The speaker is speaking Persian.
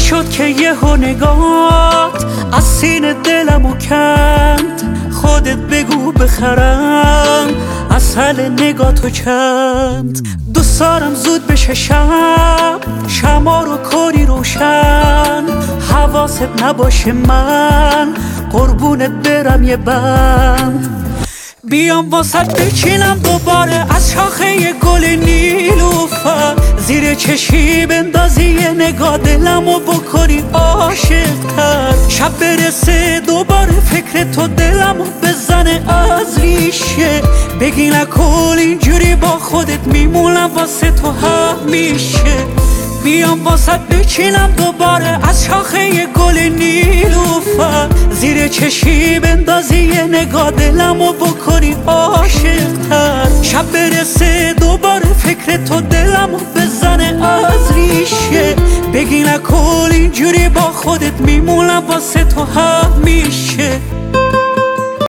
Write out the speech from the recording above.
شد که یهو نگات از سینه دلمو کند. خودت بگو بخرم از حل نگاتو چند. دوست دارم زود بشه شب، شما رو کنی روشن. حواست نباشه من قربونت برم یه بند. بیام واسط بچینم دوباره از شاخه گل نیلوفر. زیر چشی بندازی یه نگاه دلمو بکنی عاشق‌تر. شب برسه دوباره فکر تو دلمو بزنه از ریشه. بگی نکن اینجوری با خودت میمونم واسه تو همیشه. بیام واسط بچینم دوباره از شاخه گل نیلوفر. زیر چشی بندازی یه نگاه دلمو بکنی عاشق‌تر. شب برسه دوباره فکر تو دلمو بزنه از ریشه. بگی نکن اینجوری با خودت میمونم واسه تو همیشه.